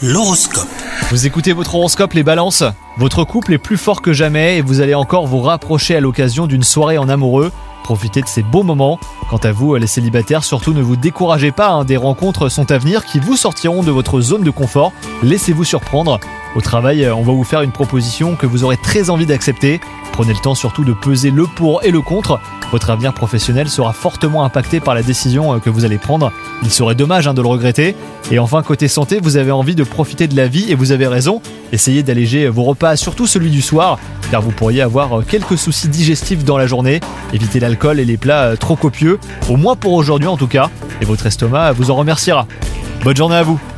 L'horoscope. Vous écoutez votre horoscope les balances. Votre couple est plus fort que jamais et vous allez encore vous rapprocher à l'occasion d'une soirée en amoureux. Profitez de ces beaux moments. Quant à vous, les célibataires, surtout ne vous découragez pas, des rencontres sont à venir qui vous sortiront de votre zone de confort. Laissez-vous surprendre. Au travail, on va vous faire une proposition que vous aurez très envie d'accepter. Prenez le temps surtout de peser le pour et le contre. Votre avenir professionnel sera fortement impacté par la décision que vous allez prendre. Il serait dommage de le regretter. Et enfin, côté santé, vous avez envie de profiter de la vie et vous avez raison. Essayez d'alléger vos repas, surtout celui du soir, car vous pourriez avoir quelques soucis digestifs dans la journée. Évitez l'alcool et les plats trop copieux, au moins pour aujourd'hui en tout cas, et votre estomac vous en remerciera. Bonne journée à vous.